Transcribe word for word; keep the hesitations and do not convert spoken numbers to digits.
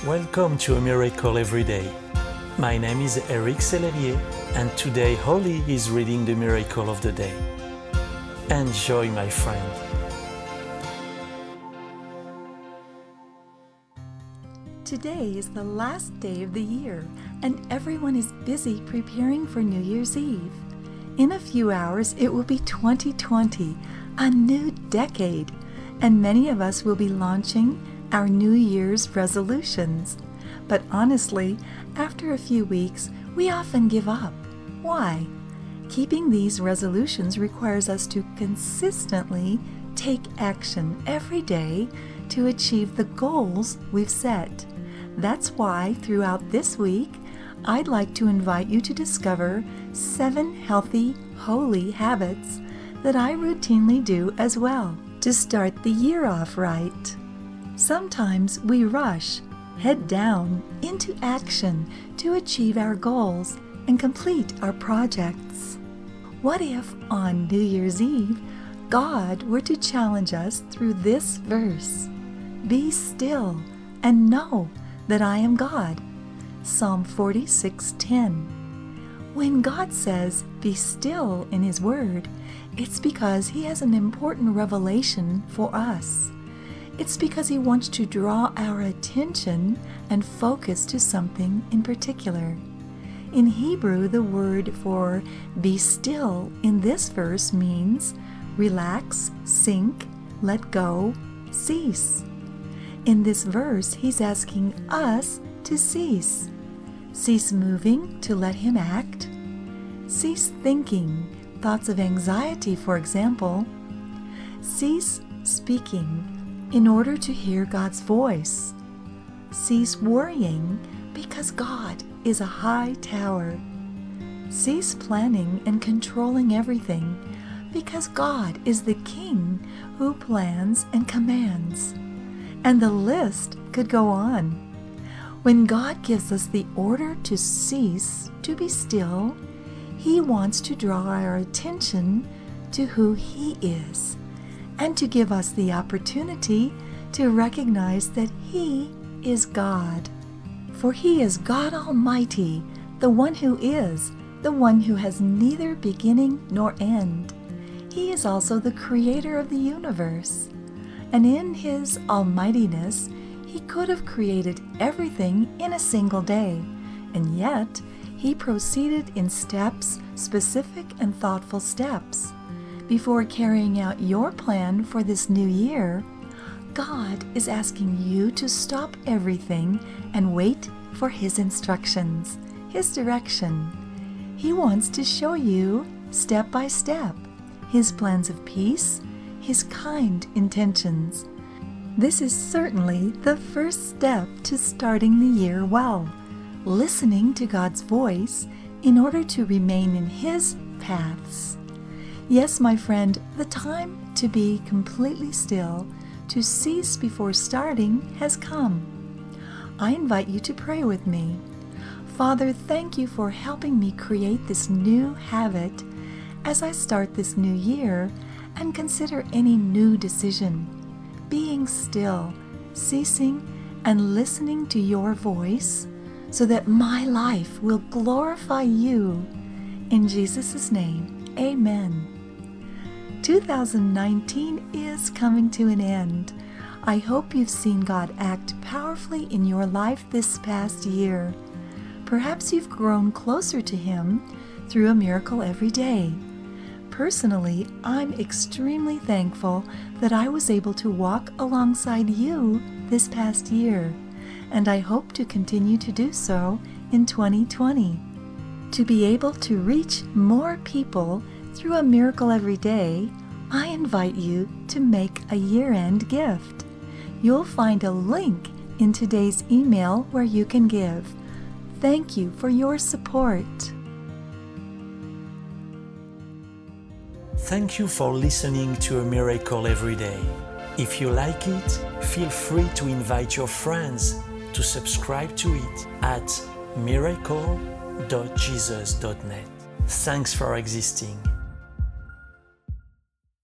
Welcome to A Miracle Every Day. My name is Eric Sellelier, and today Holly is reading the Miracle of the Day. Enjoy, my friend. Today is the last day of the year, and everyone is busy preparing for New Year's Eve. In a few hours, it will be twenty twenty, a new decade, and many of us will be launching our New Year's resolutions. But honestly, after a few weeks, we often give up. Why? Keeping these resolutions requires us to consistently take action every day to achieve the goals we've set. That's why throughout this week, I'd like to invite you to discover seven healthy, holy habits that I routinely do as well to start the year off right. Sometimes we rush, head down, into action to achieve our goals and complete our projects. What if on New Year's Eve, God were to challenge us through this verse? Be still and know that I am God. Psalm forty-six ten. When God says, be still in His Word, it's because He has an important revelation for us. It's because He wants to draw our attention and focus to something in particular. In Hebrew, the word for be still in this verse means relax, sink, let go, cease. In this verse, He's asking us to cease. Cease moving to let Him act. Cease thinking, thoughts of anxiety, for example. Cease speaking in order to hear God's voice. Cease worrying because God is a high tower. Cease planning and controlling everything because God is the King who plans and commands. And the list could go on. When God gives us the order to cease, to be still, He wants to draw our attention to who He is, and to give us the opportunity to recognize that He is God. For He is God Almighty, the one who is, the one who has neither beginning nor end. He is also the creator of the universe. And in His almightiness, He could have created everything in a single day, and yet He proceeded in steps, specific and thoughtful steps. Before carrying out your plan for this new year, God is asking you to stop everything and wait for His instructions, His direction. He wants to show you, step by step, His plans of peace, His kind intentions. This is certainly the first step to starting the year well, listening to God's voice in order to remain in His paths. Yes, my friend, the time to be completely still, to cease before starting, has come. I invite you to pray with me. Father, thank You for helping me create this new habit as I start this new year and consider any new decision. Being still, ceasing, and listening to Your voice so that my life will glorify You. In Jesus' name, amen. two thousand nineteen is coming to an end. I hope you've seen God act powerfully in your life this past year. Perhaps you've grown closer to Him through a miracle every day. Personally, I'm extremely thankful that I was able to walk alongside you this past year, and I hope to continue to do so in twenty twenty. To be able to reach more people through a miracle every day, I invite you to make a year-end gift. You'll find a link in today's email where you can give. Thank you for your support. Thank you for listening to A Miracle Every Day. If you like it, feel free to invite your friends to subscribe to it at miracle dot jesus dot net. Thanks for existing.